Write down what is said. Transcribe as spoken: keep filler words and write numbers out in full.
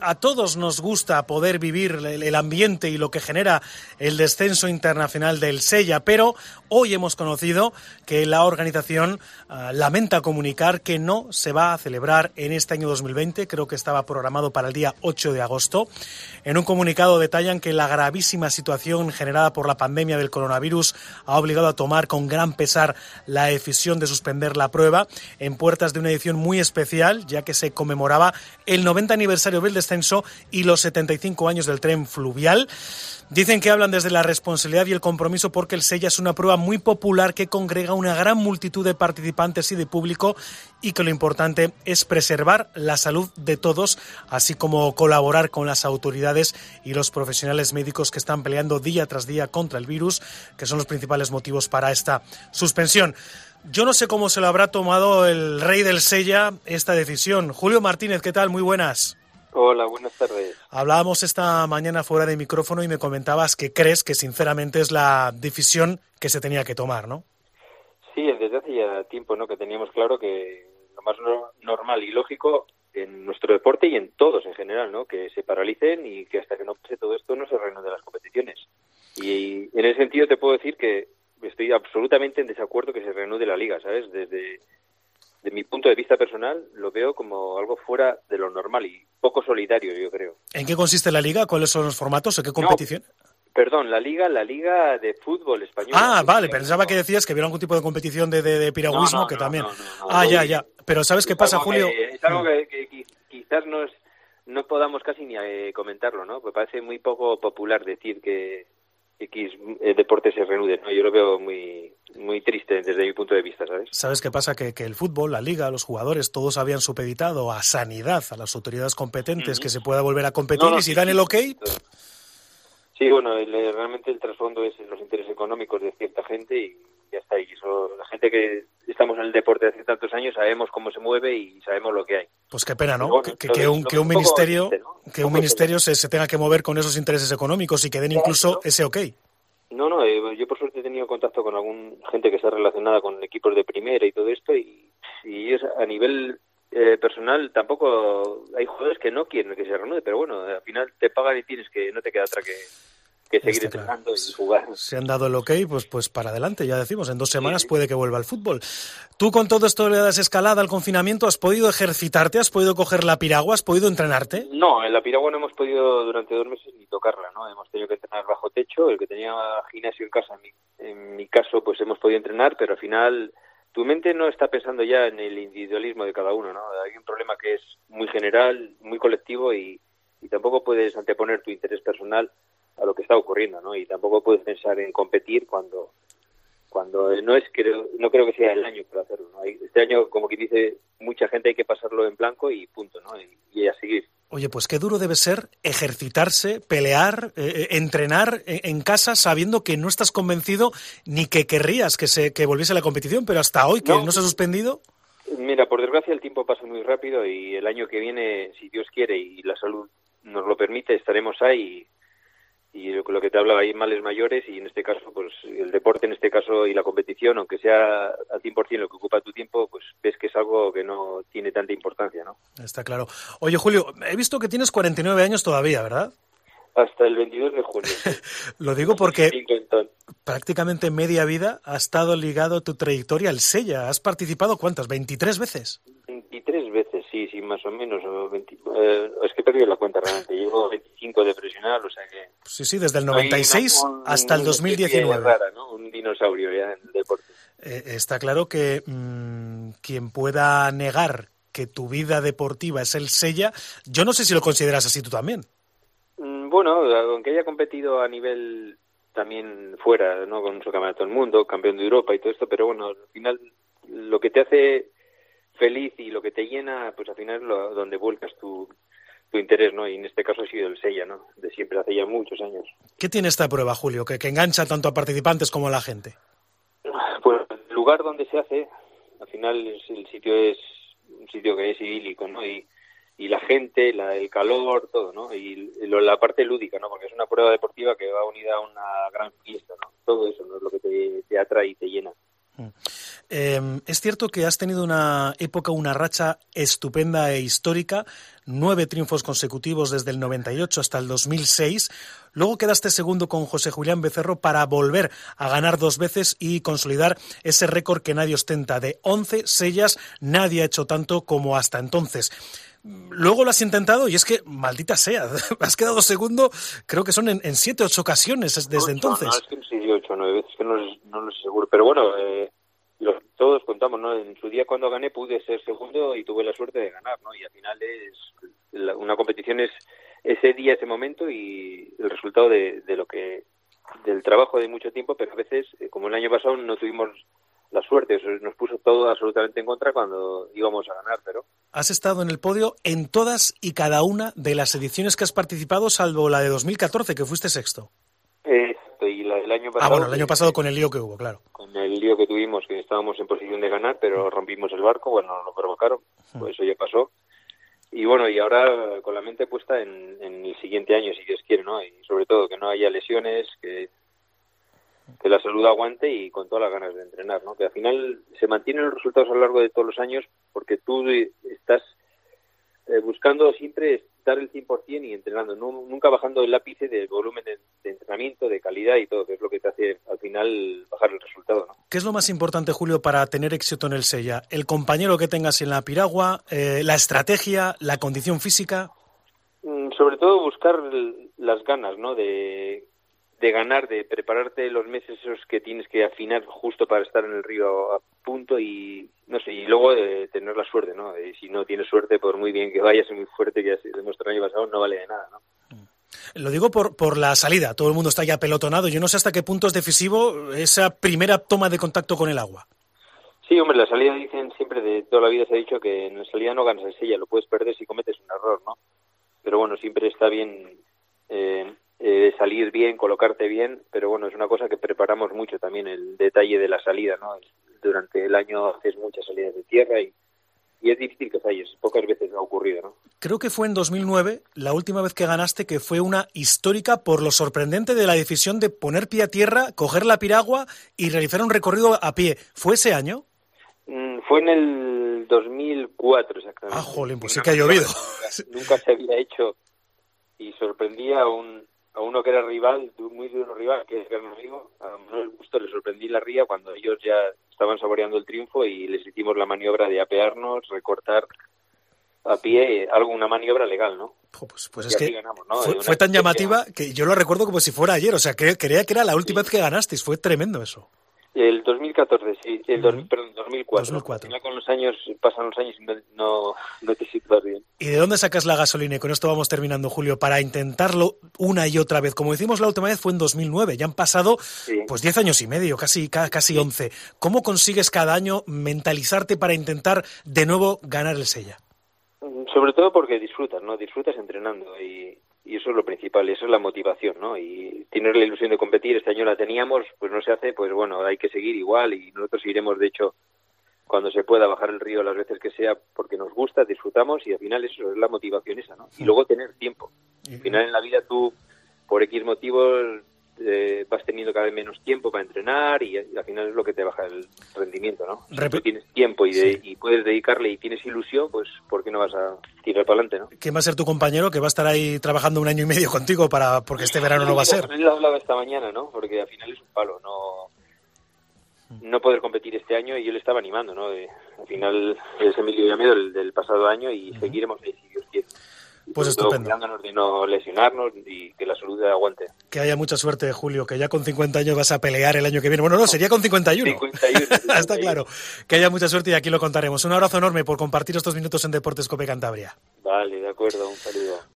A todos nos gusta poder vivir el ambiente y lo que genera el descenso internacional del Sella, pero hoy hemos conocido que la organización uh, lamenta comunicar que no se va a celebrar en este año dos mil veinte, creo que estaba programado para el día ocho de agosto. En un comunicado detallan que la gravísima situación generada por la pandemia del coronavirus ha obligado a tomar con gran pesar la decisión de suspender la prueba en puertas de una edición muy especial, ya que se conmemoraba el noventa aniversario del descenso y los setenta y cinco años del tren fluvial. Dicen que hablan desde la responsabilidad y el compromiso porque el Sella es una prueba muy popular que congrega una gran multitud de participantes y de público y que lo importante es preservar la salud de todos, así como colaborar con las autoridades y los profesionales médicos que están peleando día tras día contra el virus, que son los principales motivos para esta suspensión. Yo no sé cómo se lo habrá tomado el rey del Sella esta decisión. Julio Martínez, ¿qué tal? Muy buenas. Hola, buenas tardes. Hablábamos esta mañana fuera de micrófono y me comentabas que crees que sinceramente es la decisión que se tenía que tomar, ¿no? Sí, desde hace ya tiempo, ¿no? Que teníamos claro que lo más no, normal y lógico en nuestro deporte y en todos en general, ¿no? Que se paralicen y que hasta que no pase todo esto no se reanuden las competiciones. Y en ese sentido te puedo decir que estoy absolutamente en desacuerdo que se reanude la liga, ¿sabes? Desde de mi punto de vista personal, lo veo como algo fuera de lo normal y poco solidario, yo creo. ¿En qué consiste la liga? ¿Cuáles son los formatos? ¿En qué competición? No, perdón, la liga la liga de fútbol español. Ah, vale, pensaba que decías que había algún tipo de competición de, de, de piragüismo, no, no, que no, también... No, no, no, ah, no, ya, ya. Pero ¿sabes qué pasa, Julio? Que, es algo que, que quizás no, es, no podamos casi ni eh, comentarlo, ¿no? Porque parece muy poco popular decir que X eh, deporte se reanude, ¿no? Yo lo veo muy muy triste desde mi punto de vista, ¿sabes? ¿Sabes qué pasa? Que, que el fútbol, la liga, los jugadores, todos habían supeditado a sanidad, a las autoridades competentes, mm-hmm. que se pueda volver a competir, no, no, y si sí, dan el ok... Sí, bueno, el, realmente el trasfondo es los intereses económicos de cierta gente y ya está. Y eso, la gente que estamos en el deporte hace tantos años sabemos cómo se mueve y sabemos lo que hay. Pues qué pena, ¿no? Bueno, que, que, un, que un ministerio, triste, ¿no? que un ministerio se, se tenga que mover con esos intereses económicos y que den incluso ¿no? ese ok. No, no, eh, yo por suerte he tenido contacto con algún gente que está relacionada con equipos de primera y todo esto y, y es, a nivel eh, personal tampoco hay jugadores que no quieren que se reanude, pero bueno, al final te pagan y tienes que, no te queda otra que, que seguir Está entrenando claro. y jugar. Se han dado el ok, pues, pues para adelante, ya decimos, en dos semanas sí. puede que vuelva al fútbol. Tú con todo esto de la desescalada al confinamiento, ¿has podido ejercitarte? ¿Has podido coger la piragua? ¿Has podido entrenarte? No, en la piragua no hemos podido durante dos meses ni tocarla, ¿no? Hemos tenido que entrenar bajo techo, el que tenía gimnasio en casa, en mi, en mi caso, pues hemos podido entrenar, pero al final tu mente no está pensando ya en el individualismo de cada uno, ¿no? Hay un problema que es muy general, muy colectivo y, y tampoco puedes anteponer tu interés personal a lo que está ocurriendo, ¿no? Y tampoco puedes pensar en competir cuando cuando no es creo no creo que sea el año para hacerlo, ¿no? Este año, como que dice mucha gente, hay que pasarlo en blanco y punto, ¿no? Y, y a seguir. Oye, pues qué duro debe ser ejercitarse, pelear, eh, entrenar en casa sabiendo que no estás convencido ni que querrías que se que volviese la competición, pero hasta hoy que no, no se ha suspendido. Mira, por desgracia el tiempo pasa muy rápido y el año que viene, si Dios quiere y la salud nos lo permite, estaremos ahí. Y lo que te hablaba, hay males mayores y en este caso, pues el deporte en este caso y la competición, aunque sea al cien por ciento lo que ocupa tu tiempo, pues ves que es algo que no tiene tanta importancia, ¿no? Está claro. Oye, Julio, he visto que tienes cuarenta y nueve años todavía, ¿verdad? Hasta el veintidós de junio. Lo digo porque prácticamente media vida ha estado ligado tu trayectoria al Sella. ¿Has participado cuántas? ¿veintitrés veces? veintitrés veces, sí, sí, más o menos. veinte, eh, es que he perdido la cuenta realmente. Llevo veinticinco de profesional, o sea que... Sí, sí, desde el noventa y seis un, hasta el dos mil diecinueve. Rara, ¿no? Un dinosaurio ya en el deporte. Eh, está claro que mmm, quien pueda negar que tu vida deportiva es el Sella, yo no sé si lo consideras así tú también. Bueno, aunque haya competido a nivel también fuera, ¿no? Con su campeonato del mundo, campeón de Europa y todo esto, pero bueno, al final lo que te hace feliz y lo que te llena, pues al final es lo, donde vuelcas tu, tu interés, ¿no? Y en este caso ha sido el Sella, ¿no? De siempre, hace ya muchos años. ¿Qué tiene esta prueba, Julio, que, que engancha tanto a participantes como a la gente? Pues el lugar donde se hace, al final es, el sitio es un sitio que es idílico, ¿no? Y y la gente, la, el calor, todo, ¿no? Y lo, la parte lúdica, ¿no? Porque es una prueba deportiva que va unida a una gran fiesta, ¿no? Todo eso, ¿no? Es lo que te, te atrae y te llena. Eh, es cierto que has tenido una época, una racha estupenda e histórica, nueve triunfos consecutivos desde el noventa y ocho hasta el dos mil seis. Luego quedaste segundo con José Julián Becerro para volver a ganar dos veces y consolidar ese récord que nadie ostenta. De once sellas, nadie ha hecho tanto como hasta entonces. Luego lo has intentado y es que, maldita sea, has quedado segundo, creo que son en, en siete, ocho ocasiones desde ocho, entonces. No, es que sí, ocho o nueve veces, que no, no lo sé seguro. Pero bueno, eh, los, todos contamos, ¿no? En su día cuando gané pude ser segundo y tuve la suerte de ganar, ¿no? Y al final es la, una competición es ese día, ese momento y el resultado de, de lo que del trabajo de mucho tiempo, pero a veces, eh, como el año pasado, no tuvimos la suerte, eso nos puso todo absolutamente en contra cuando íbamos a ganar, pero... Has estado en el podio en todas y cada una de las ediciones que has participado, salvo la de dos mil catorce, que fuiste sexto. Exacto, y la del año pasado... Ah, bueno, el año pasado con el lío que hubo, claro. Con el lío que tuvimos, que estábamos en posición de ganar, pero rompimos el barco, bueno, nos lo provocaron, pues eso ya pasó. Y bueno, y ahora con la mente puesta en, en el siguiente año, si Dios quiere, ¿no? Y sobre todo que no haya lesiones, que... que la salud aguante y con todas las ganas de entrenar, ¿no? Que al final se mantienen los resultados a lo largo de todos los años porque tú estás eh, buscando siempre dar el cien por ciento y entrenando, no, nunca bajando el lápice del volumen de, de entrenamiento, de calidad y todo, que es lo que te hace al final bajar el resultado, ¿no? ¿Qué es lo más importante, Julio, para tener éxito en el Sella? ¿El compañero que tengas en la piragua, eh, la estrategia, la condición física? Mm, sobre todo buscar las ganas, ¿no? De... de ganar, de prepararte los meses esos que tienes que afinar justo para estar en el río a punto y no sé, y luego de tener la suerte, ¿no? Y si no tienes suerte, por muy bien que vayas y muy fuerte que has demostrado el año pasado, no vale de nada, ¿no? Lo digo por, por la salida, todo el mundo está ya pelotonado, yo no sé hasta qué punto es decisivo esa primera toma de contacto con el agua. Sí, hombre, la salida dicen siempre, de toda la vida se ha dicho que en la salida no ganas el Sella, lo puedes perder si cometes un error, ¿no? Pero bueno, siempre está bien... Eh, Eh, salir bien, colocarte bien, pero bueno, es una cosa que preparamos mucho también, el detalle de la salida, ¿no? Durante el año haces muchas salidas de tierra y, y es difícil que falles, pocas veces ha ocurrido, ¿no? Creo que fue en dos mil nueve, la última vez que ganaste, que fue una histórica por lo sorprendente de la decisión de poner pie a tierra, coger la piragua y realizar un recorrido a pie. ¿Fue ese año? Mm, fue en el dos mil cuatro, exactamente. Ah, jolín, pues sí que ha llovido. Nunca, nunca se había hecho y sorprendía a un... a uno que era rival, muy duro rival, que es gran amigo, a Manuel Busto le sorprendí la ría cuando ellos ya estaban saboreando el triunfo y les hicimos la maniobra de apearnos, recortar a pie, algo, una maniobra legal, ¿no? Oh, pues, pues es que ganamos, ¿no? fue, fue tan llamativa que yo lo recuerdo como si fuera ayer, o sea, que, creía que era la última sí. vez que ganasteis, fue tremendo eso. El dos mil catorce, sí, el dos, uh-huh. perdón, dos mil cuatro. dos mil cuatro. Al final con los años, pasan los años y no, no, no te sitúas bien. ¿Y de dónde sacas la gasolina? Y con esto vamos terminando, Julio, para intentarlo una y otra vez. Como decimos la última vez fue en dos mil nueve, ya han pasado sí. pues diez años y medio, casi, casi once. ¿Cómo consigues cada año mentalizarte para intentar de nuevo ganar el Sella? Sobre todo porque disfrutas, ¿no? Disfrutas entrenando y... y eso es lo principal, y eso es la motivación, ¿no? Y tener la ilusión de competir, este año la teníamos, pues no se hace, pues bueno, hay que seguir igual y nosotros seguiremos, de hecho, cuando se pueda bajar el río las veces que sea, porque nos gusta, disfrutamos y al final eso es la motivación esa, ¿no? Y luego tener tiempo. Al final en la vida tú, por X motivos, eh, vas teniendo cada vez menos tiempo para entrenar y, y al final es lo que te baja el rendimiento, ¿no? Si Rep- tú tienes tiempo y, de, sí. y puedes dedicarle y tienes ilusión, pues ¿por qué no vas a tirar para adelante, no? ¿Quién va a ser tu compañero que va a estar ahí trabajando un año y medio contigo para porque este verano no va a ser? Él lo hablaba esta mañana, ¿no? Porque al final es un palo, no no poder competir este año y yo le estaba animando, ¿no? De, al final es Emilio Llamedo del, del pasado año y uh-huh. seguiremos ahí si Dios quiere. Pues estupendo. Cuidándonos de no lesionarnos y que la salud aguante. Que haya mucha suerte, Julio, que ya con cincuenta años vas a pelear el año que viene. Bueno, no, sería con cincuenta y uno. cincuenta y uno, cincuenta y uno. Está claro. Que haya mucha suerte y aquí lo contaremos. Un abrazo enorme por compartir estos minutos en Deportes COPE Cantabria. Vale, de acuerdo, un saludo.